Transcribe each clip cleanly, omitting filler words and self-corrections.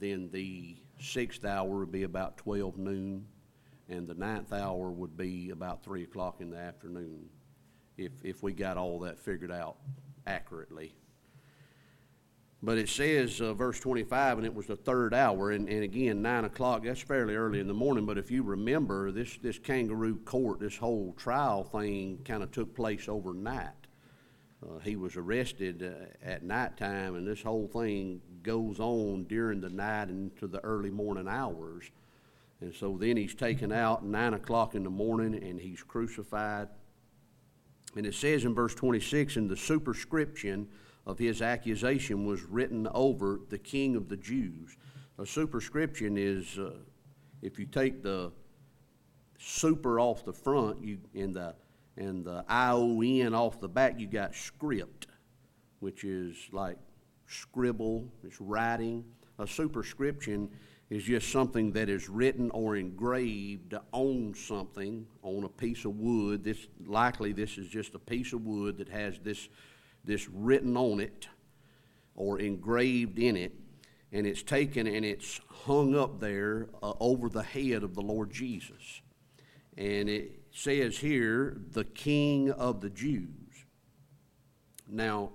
then the 6th hour would be about 12 noon, and the 9th hour would be about 3 o'clock in the afternoon, if we got all that figured out accurately. But it says, verse 25, and it was the 3rd hour, and again, 9 o'clock, that's fairly early in the morning, but if you remember, this kangaroo court, this whole trial thing kind of took place overnight. He was arrested at nighttime, and this whole thing goes on during the night into the early morning hours. And so then he's taken out 9 o'clock in the morning, and he's crucified. And it says in verse 26, and the superscription of his accusation was written over the King of the Jews. A superscription is, if you take the super off the front, and the ION off the back, you got script, which is like scribble, it's writing. A superscription is just something that is written or engraved on something, on a piece of wood. This is just a piece of wood that has this written on it or engraved in it, and it's taken and it's hung up there over the head of the Lord Jesus. And it says here, the King of the Jews. Now,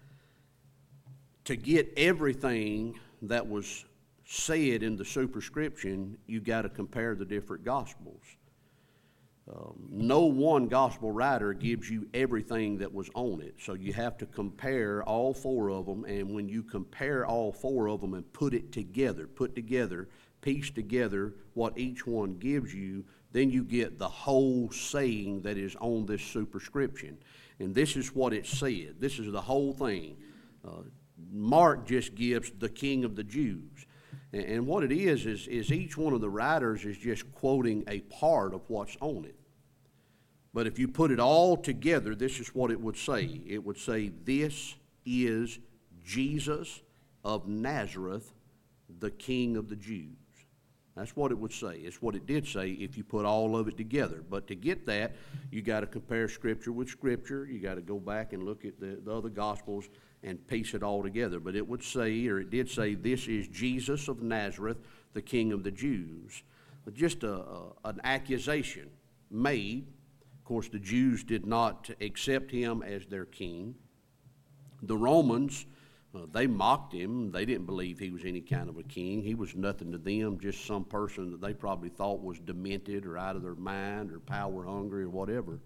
to get everything that was said in the superscription, you got to compare the different Gospels. No one gospel writer gives you everything that was on it, so you have to compare all 4 of them, and when you compare all 4 of them and put together, piece together what each one gives you, then you get the whole saying that is on this superscription. And this is what it said. This is the whole thing. Mark just gives the King of the Jews. And what it is each one of the writers is just quoting a part of what's on it. But if you put it all together, this is what it would say. It would say, this is Jesus of Nazareth, the King of the Jews. That's what it would say. It's what it did say if you put all of it together. But to get that, you got to compare Scripture with Scripture. You got to go back and look at the other Gospels and piece it all together. But it would say, or it did say, this is Jesus of Nazareth, the King of the Jews. But just an accusation made. Of course, the Jews did not accept him as their king. The Romans, they mocked him. They didn't believe he was any kind of a king. He was nothing to them, just some person that they probably thought was demented or out of their mind or power hungry or whatever.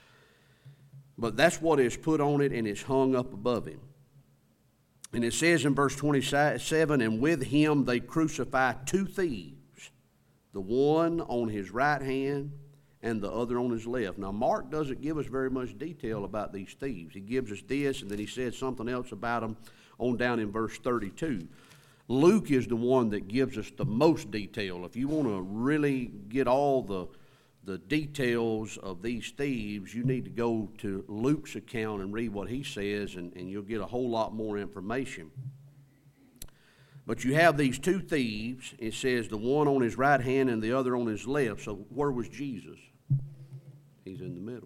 But that's what is put on it, and it's hung up above him. And it says in verse 27, and with him they crucify 2 thieves, the one on his right hand and the other on his left. Now, Mark doesn't give us very much detail about these thieves. He gives us this, and then he says something else about them on down in verse 32. Luke is the one that gives us the most detail. If you want to really get all the details of these thieves, you need to go to Luke's account and read what he says, and you'll get a whole lot more information. But you have these 2 thieves. It says the one on his right hand and the other on his left. So where was Jesus? He's in the middle.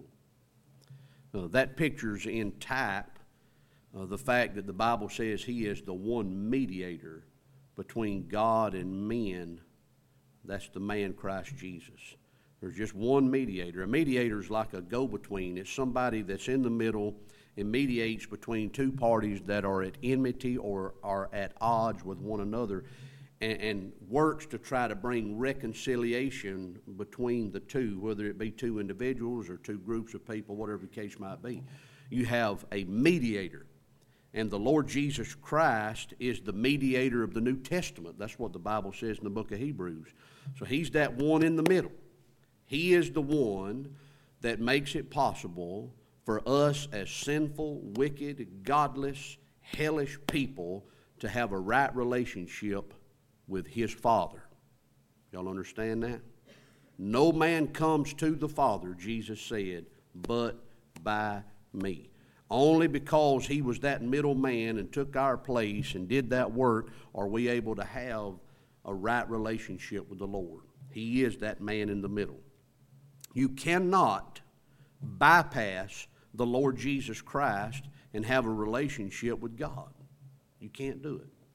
That picture's in type the fact that the Bible says he is the one mediator between God and men. That's the man Christ Jesus. There's just one mediator. A mediator is like a go-between. It's somebody that's in the middle and mediates between 2 parties that are at enmity or are at odds with one another, and works to try to bring reconciliation between the 2, whether it be 2 individuals or 2 groups of people, whatever the case might be. You have a mediator, and the Lord Jesus Christ is the mediator of the New Testament. That's what the Bible says in the book of Hebrews. So he's that one in the middle. He is the one that makes it possible for us as sinful, wicked, godless, hellish people to have a right relationship with his Father. Y'all understand that? No man comes to the Father, Jesus said, but by me. Only because he was that middle man and took our place and did that work are we able to have a right relationship with the Lord. He is that man in the middle. You cannot bypass the Lord Jesus Christ and have a relationship with God. You can't do it.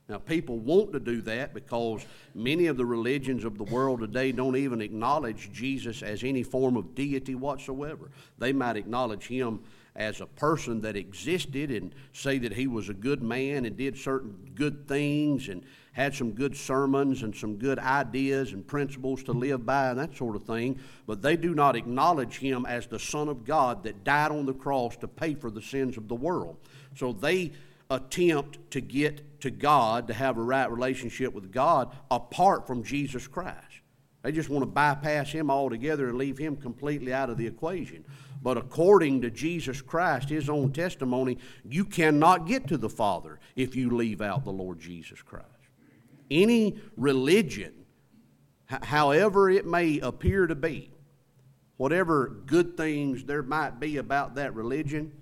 Now, people want to do that because many of the religions of the world today don't even acknowledge Jesus as any form of deity whatsoever. They might acknowledge him as a person that existed and say that he was a good man and did certain good things and had some good sermons and some good ideas and principles to live by and that sort of thing, but they do not acknowledge him as the Son of God that died on the cross to pay for the sins of the world. So they attempt to get to God, to have a right relationship with God, apart from Jesus Christ. They just want to bypass him altogether and leave him completely out of the equation. But according to Jesus Christ, his own testimony, you cannot get to the Father if you leave out the Lord Jesus Christ. Any religion, however it may appear to be, whatever good things there might be about that religion,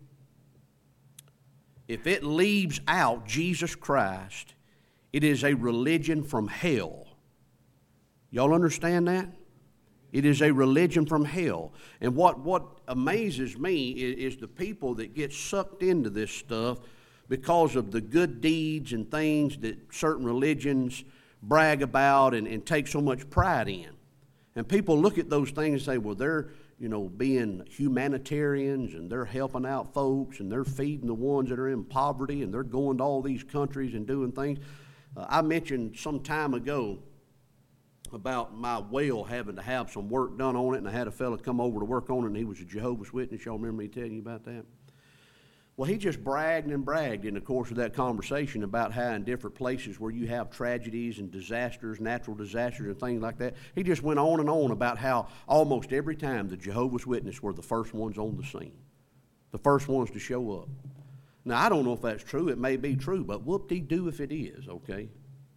if it leaves out Jesus Christ, it is a religion from hell. Y'all understand that? It is a religion from hell. And what amazes me is the people that get sucked into this stuff because of the good deeds and things that certain religions brag about and take so much pride in. And people look at those things and say, well, they're being humanitarians and they're helping out folks and they're feeding the ones that are in poverty and they're going to all these countries and doing things. I mentioned some time ago about my well having to have some work done on it, and I had a fellow come over to work on it, and he was a Jehovah's Witness. Y'all remember me telling you about that? Well, he just bragged and bragged in the course of that conversation about how in different places where you have tragedies and disasters, natural disasters and things like that, he just went on and on about how almost every time the Jehovah's Witnesses were the first ones on the scene, the first ones to show up. Now, I don't know if that's true. It may be true, but whoop-de-doo if it is, okay?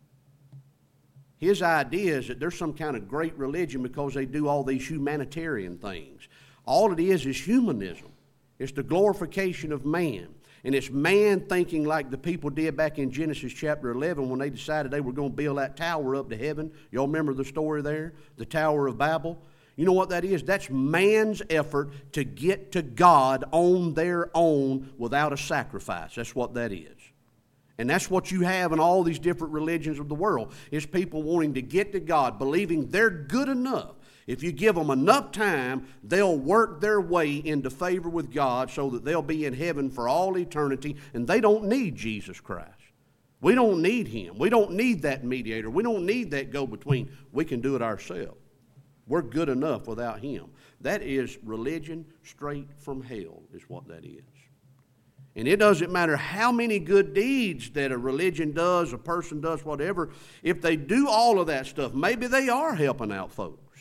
His idea is that there's some kind of great religion because they do all these humanitarian things. All it is humanism. It's the glorification of man. And it's man thinking like the people did back in Genesis chapter 11 when they decided they were going to build that tower up to heaven. Y'all remember the story there? The Tower of Babel? You know what that is? That's man's effort to get to God on their own without a sacrifice. That's what that is. And that's what you have in all these different religions of the world, is people wanting to get to God, believing they're good enough. If you give them enough time, they'll work their way into favor with God so that they'll be in heaven for all eternity, and they don't need Jesus Christ. We don't need him. We don't need that mediator. We don't need that go-between. We can do it ourselves. We're good enough without him. That is religion straight from hell, is what that is. And it doesn't matter how many good deeds that a religion does, a person does, whatever. If they do all of that stuff, maybe they are helping out folks.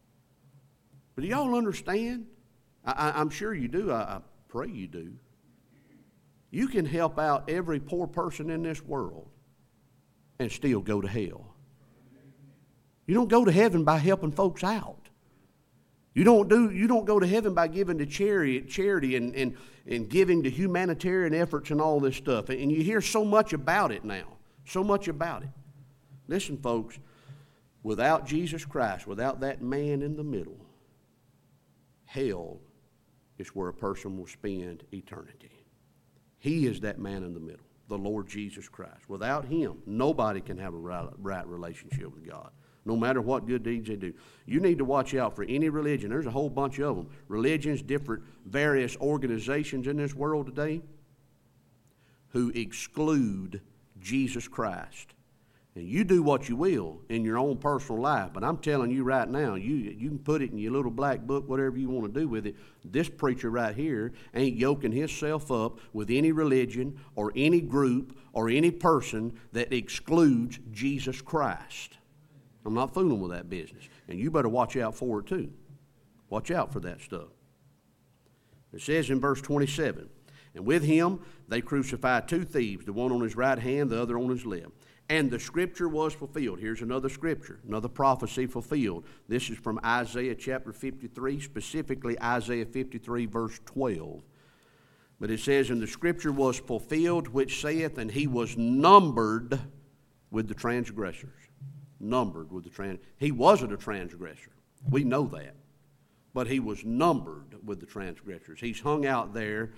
But do y'all understand? I'm sure you do. I pray you do. You can help out every poor person in this world and still go to hell. You don't go to heaven by helping folks out. You don't go to heaven by giving to charity and giving to humanitarian efforts and all this stuff. And you hear so much about it now. So much about it. Listen, folks, without Jesus Christ, without that man in the middle, hell is where a person will spend eternity. He is that man in the middle, the Lord Jesus Christ. Without him, nobody can have a right relationship with God. No matter what good deeds they do. You need to watch out for any religion. There's a whole bunch of them. Religions, different various organizations in this world today who exclude Jesus Christ. And you do what you will in your own personal life, but I'm telling you right now, you can put it in your little black book, whatever you want to do with it. This preacher right here ain't yoking himself up with any religion or any group or any person that excludes Jesus Christ. I'm not fooling with that business. And you better watch out for it too. Watch out for that stuff. It says in verse 27, and with him they crucified two thieves, the one on his right hand, the other on his left. And the scripture was fulfilled. Here's another scripture, another prophecy fulfilled. This is from Isaiah chapter 53, specifically Isaiah 53 verse 12. But it says, and the scripture was fulfilled, which saith, and he was numbered with the transgressors. Numbered with the he wasn't a transgressor. We know that. But he was numbered with the transgressors. He's hung out there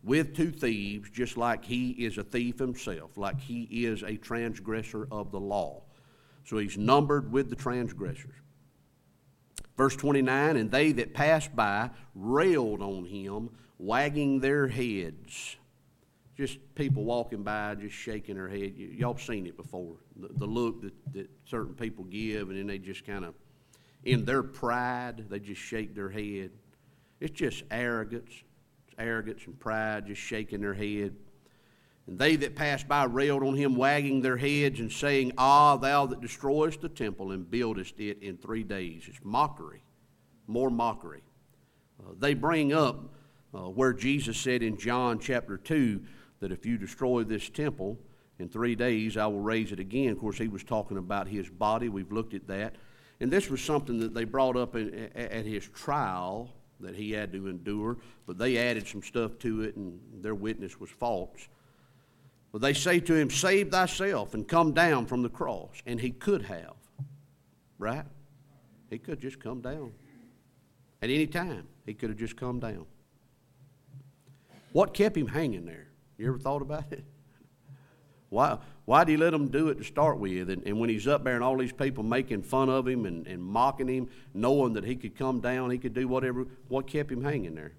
with two thieves, just like he is a thief himself, like he is a transgressor of the law. So he's numbered with the transgressors. Verse 29, and they that passed by railed on him, wagging their heads. Just people walking by, just shaking their head. Y'all seen it before. The look that certain people give, and then they just kind of, in their pride, they just shake their head. It's just arrogance. It's arrogance and pride, just shaking their head. And they that passed by railed on him, wagging their heads and saying, Ah, thou that destroyest the temple and buildest it in 3 days. It's mockery, more mockery. They bring up where Jesus said in John chapter 2 that if you destroy this temple in 3 days, I will raise it again. Of course, he was talking about his body. We've looked at that. And this was something that they brought up at his trial that he had to endure, but they added some stuff to it, and their witness was false. But they say to him, Save thyself and come down from the cross. And he could have, right? He could just come down. At any time, he could have just come down. What kept him hanging there? You ever thought about it? Why did he let them do it to start with? And when he's up there and all these people making fun of him and mocking him, knowing that he could come down, he could do whatever, what kept him hanging there?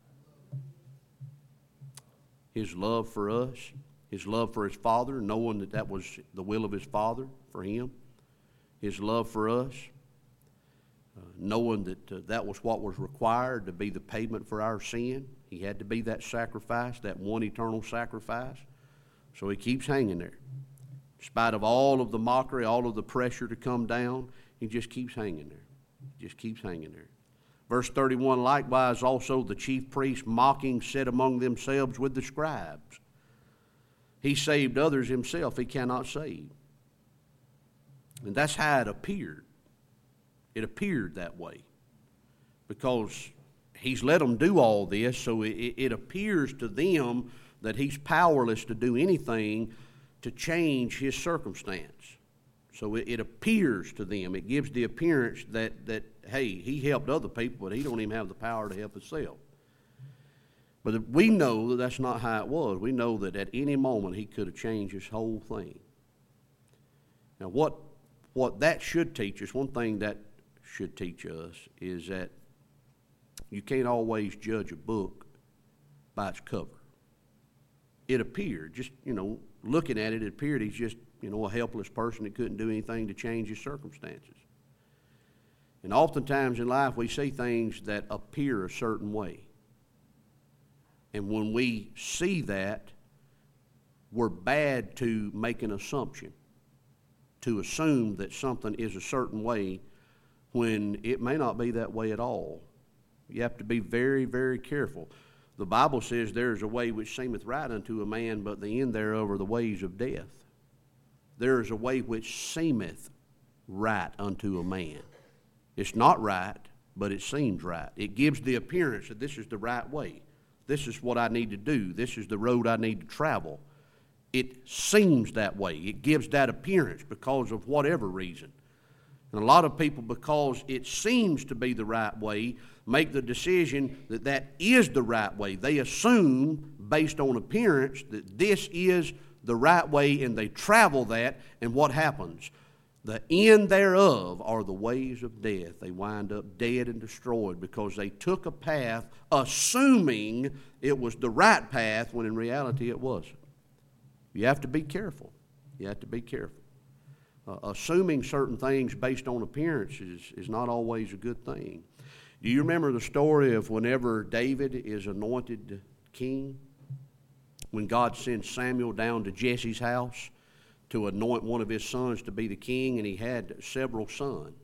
His love for us, his love for his Father, knowing that that was the will of his Father for him, his love for us, knowing that that was what was required to be the payment for our sin. He had to be that sacrifice, that one eternal sacrifice. So he keeps hanging there. In spite of all of the mockery, all of the pressure to come down, he just keeps hanging there. Just keeps hanging there. Verse 31, likewise also the chief priests mocking said among themselves with the scribes, He saved others himself, he cannot save. And that's how it appeared. It appeared that way. Because he's let them do all this, so it appears to them that he's powerless to do anything to change his circumstance. So it appears to them, it gives the appearance that, hey, he helped other people, but he don't even have the power to help himself. But we know that that's not how it was. We know that at any moment he could have changed his whole thing. Now what that should teach us, one thing that should teach us, is that you can't always judge a book by its cover. It appeared, just, looking at it, it appeared he's just, a helpless person that couldn't do anything to change his circumstances. And oftentimes in life we see things that appear a certain way. And when we see that, we're bad to make an assumption, to assume that something is a certain way when it may not be that way at all. You have to be very, very careful. The Bible says there is a way which seemeth right unto a man, but the end thereof are the ways of death. There is a way which seemeth right unto a man. It's not right, but it seems right. It gives the appearance that this is the right way. This is what I need to do. This is the road I need to travel. It seems that way. It gives that appearance because of whatever reason. And a lot of people, because it seems to be the right way, make the decision that that is the right way. They assume, based on appearance, that this is the right way, and they travel that, and what happens? The end thereof are the ways of death. They wind up dead and destroyed because they took a path assuming it was the right path when in reality it wasn't. You have to be careful. You have to be careful. Assuming certain things based on appearances is not always a good thing. Do you remember the story of whenever David is anointed king? When God sends Samuel down to Jesse's house to anoint one of his sons to be the king, and he had several sons.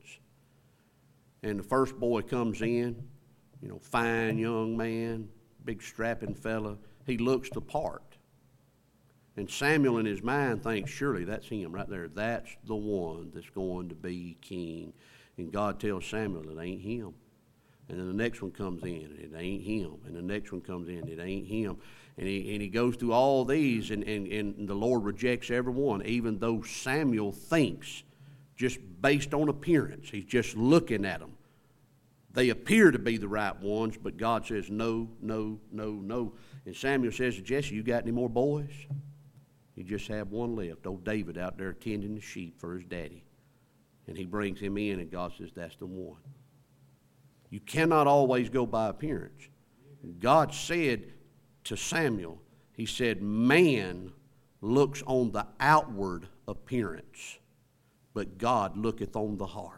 And the first boy comes in, fine young man, big strapping fella. He looks the part. And Samuel in his mind thinks, surely that's him right there. That's the one that's going to be king. And God tells Samuel, it ain't him. And then the next one comes in, and it ain't him. And the next one comes in, it ain't him. And he goes through all these, and the Lord rejects every one, even though Samuel thinks, just based on appearance, he's just looking at them. They appear to be the right ones, but God says, no, no, no, no. And Samuel says to Jesse, you got any more boys? He just had one left, old David out there tending the sheep for his daddy. And he brings him in, and God says, that's the one. You cannot always go by appearance. God said to Samuel, he said, man looks on the outward appearance, but God looketh on the heart.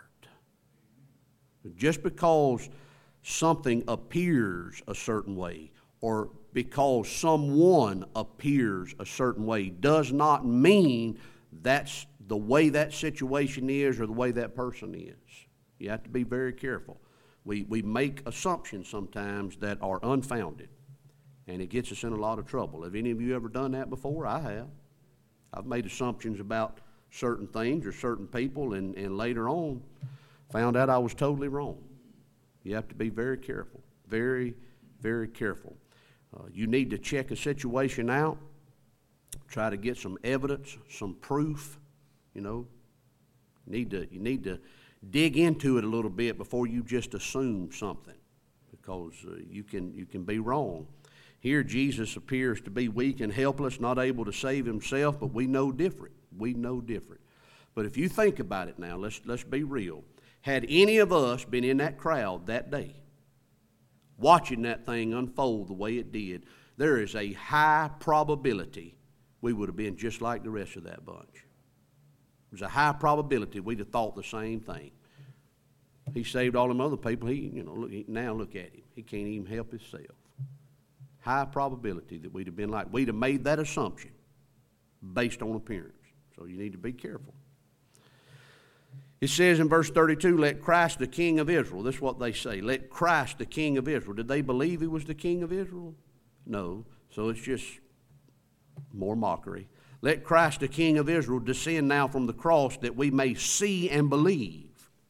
Just because something appears a certain way, or because someone appears a certain way, does not mean that's the way that situation is or the way that person is. You have to be very careful. We make assumptions sometimes that are unfounded, and it gets us in a lot of trouble. Have any of you ever done that before? I have. I've made assumptions about certain things or certain people, and later on found out I was totally wrong. You have to be very careful, very, very careful. You need to check a situation out, try to get some evidence, some proof. You need to dig into it a little bit before you just assume something, because you can be wrong. Here Jesus appears to be weak and helpless, not able to save himself, but we know different. We know different. But if you think about it now, let's be real. Had any of us been in that crowd that day, watching that thing unfold the way it did, there is a high probability we would have been just like the rest of that bunch. There's a high probability we'd have thought the same thing. He saved all them other people. Now look at him. He can't even help himself. High probability that we'd have been like. We'd have made that assumption based on appearance. So you need to be careful. It says in verse 32, let Christ the King of Israel. This is what they say. Let Christ the King of Israel. Did they believe he was the King of Israel? No. So it's just more mockery. Let Christ the King of Israel descend now from the cross that we may see and believe.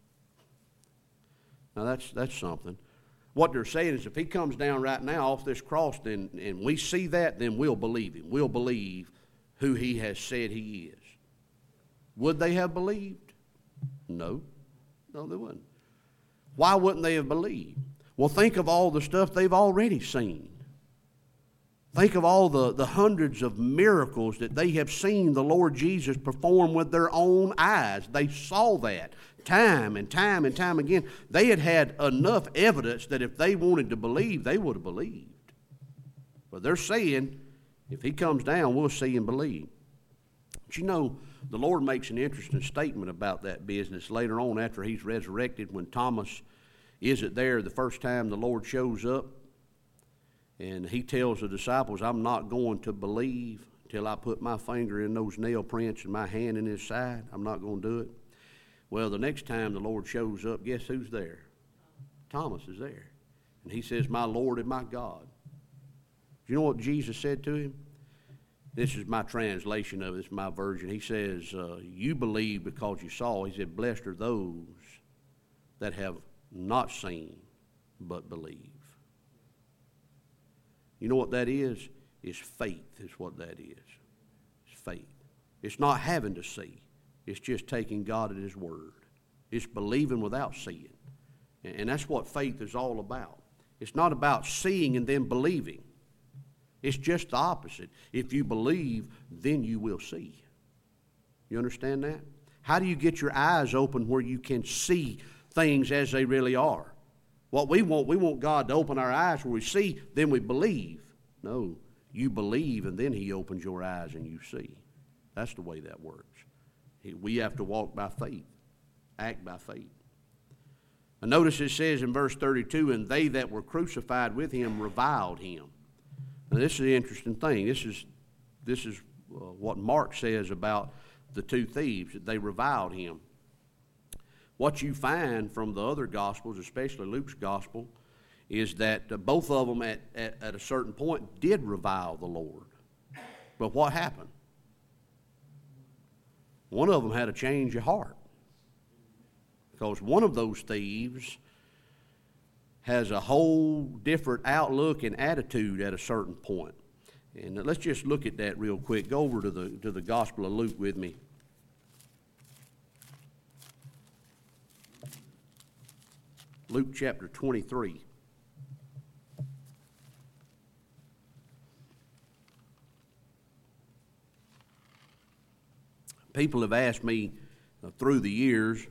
Now that's something. What they're saying is if he comes down right now off this cross and we see that, then we'll believe him. We'll believe who he has said he is. Would they have believed? No. No, they wouldn't. Why wouldn't they have believed? Well, think of all the stuff they've already seen. Think of all the hundreds of miracles that they have seen the Lord Jesus perform with their own eyes. They saw that time and time and time again. They had enough evidence that if they wanted to believe, they would have believed. But they're saying, if he comes down, we'll see and believe. But the Lord makes an interesting statement about that business later on after he's resurrected, when Thomas isn't there the first time the Lord shows up. And he tells the disciples, I'm not going to believe till I put my finger in those nail prints and my hand in his side. I'm not going to do it. Well, the next time the Lord shows up, guess who's there? Thomas is there. And he says, my Lord and my God. Do you know what Jesus said to him? This is my translation of it. This is my version. He says, you believe because you saw. He said, blessed are those that have not seen but believe. You know what that is? It's faith is what that is. It's faith. It's not having to see. It's just taking God at his word. It's believing without seeing. And that's what faith is all about. It's not about seeing and then believing. It's just the opposite. If you believe, then you will see. You understand that? How do you get your eyes open where you can see things as they really are? What we want God to open our eyes where we see, then we believe. No, you believe and then he opens your eyes and you see. That's the way that works. We have to walk by faith, act by faith. And notice it says in verse 32, and they that were crucified with him reviled him. Now this is the interesting thing. This is what Mark says about the two thieves, that they reviled him. What you find from the other Gospels, especially Luke's Gospel, is that both of them at a certain point did revile the Lord. But what happened? One of them had a change of heart. Because one of those thieves has a whole different outlook and attitude at a certain point. And let's just look at that real quick. Go over to the Gospel of Luke with me. Luke chapter 23. People have asked me through the years,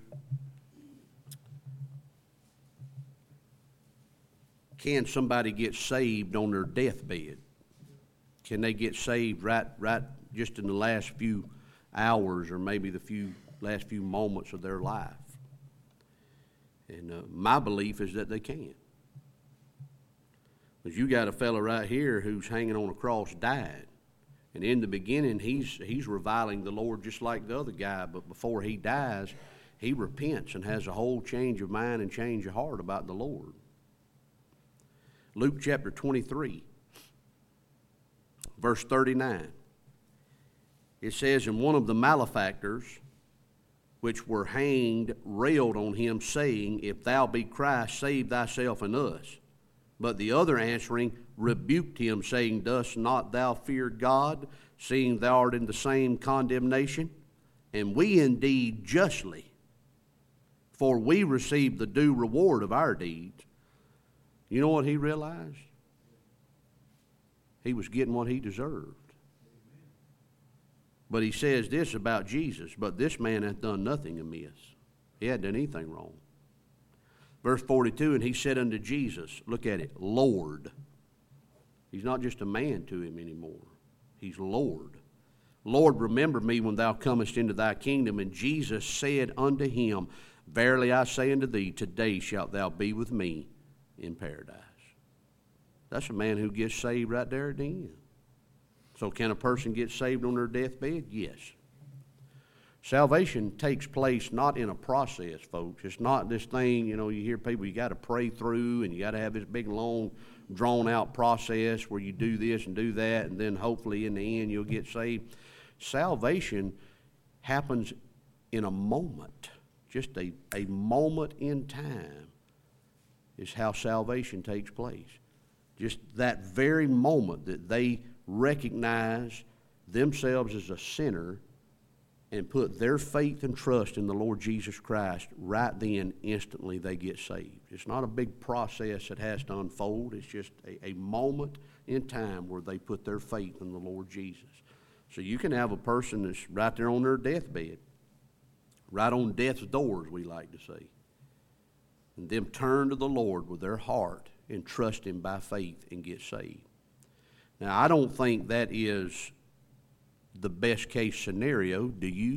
can somebody get saved on their deathbed? Can they get saved right just in the last few hours or maybe the last few moments of their life? And my belief is that they can. Because you got a fellow right here who's hanging on a cross, died. And in the beginning, he's reviling the Lord just like the other guy. But before he dies, he repents and has a whole change of mind and change of heart about the Lord. Luke chapter 23, verse 39. It says, and one of the malefactors which were hanged railed on him, saying, if thou be Christ, save thyself and us. But the other answering rebuked him, saying, dost not thou fear God, seeing thou art in the same condemnation? And we indeed justly, for we receive the due reward of our deeds. You know what he realized? He was getting what he deserved. But he says this about Jesus, but this man hath done nothing amiss. He hadn't done anything wrong. Verse 42, and he said unto Jesus, look at it, Lord. He's not just a man to him anymore. He's Lord. Lord, remember me when thou comest into thy kingdom. And Jesus said unto him, verily I say unto thee, today shalt thou be with me in paradise. That's a man who gets saved right there at the end. So can a person get saved on their deathbed? Yes. Salvation takes place not in a process, folks. It's not this thing, you hear people, you got to pray through and you got to have this big, long, drawn-out process where you do this and do that, and then hopefully in the end you'll get saved. Salvation happens in a moment, just a moment in time is how salvation takes place. Just that very moment that they recognize themselves as a sinner and put their faith and trust in the Lord Jesus Christ, right then, instantly they get saved. It's not a big process that has to unfold. It's just a moment in time where they put their faith in the Lord Jesus. So you can have a person that's right there on their deathbed, right on death's doors, we like to say, and them turn to the Lord with their heart and trust Him by faith and get saved. Now, I don't think that is the best case scenario, do you?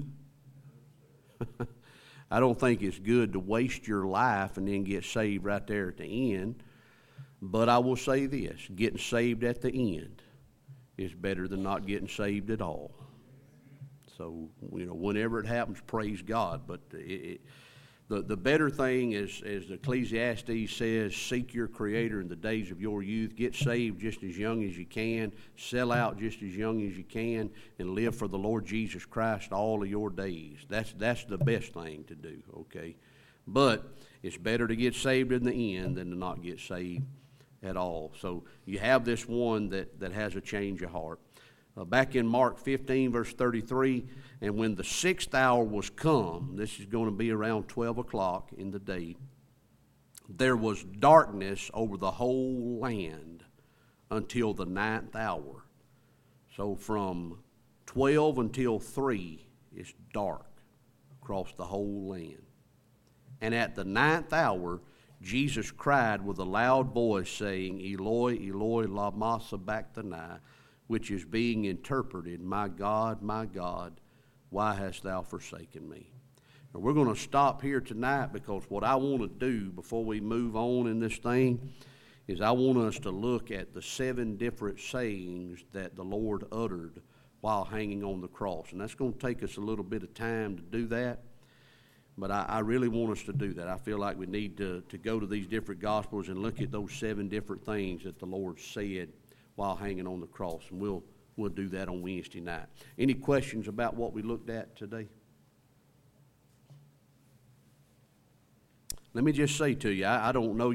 I don't think it's good to waste your life and then get saved right there at the end. But I will say this, getting saved at the end is better than not getting saved at all. So, whenever it happens, praise God. But the better thing is, as Ecclesiastes says, seek your Creator in the days of your youth. Get saved just as young as you can. Sell out just as young as you can. And live for the Lord Jesus Christ all of your days. That's the best thing to do, okay? But it's better to get saved in the end than to not get saved at all. So you have this one that has a change of heart. Back in Mark 15, verse 33, and when the 6th hour was come, this is going to be around 12 o'clock in the day, there was darkness over the whole land until the 9th hour. So from 12 until 3, it's dark across the whole land. And at the 9th hour, Jesus cried with a loud voice, saying, Eloi, Eloi, lama sabachthani, which is being interpreted, my God, why hast thou forsaken me? Now, we're going to stop here tonight because what I want to do before we move on in this thing is I want us to look at the 7 different sayings that the Lord uttered while hanging on the cross. And that's going to take us a little bit of time to do that. But I really want us to do that. I feel like we need to go to these different Gospels and look at those 7 different things that the Lord said while hanging on the cross. And we'll do that on Wednesday night. Any questions about what we looked at today? Let me just say to you, I don't know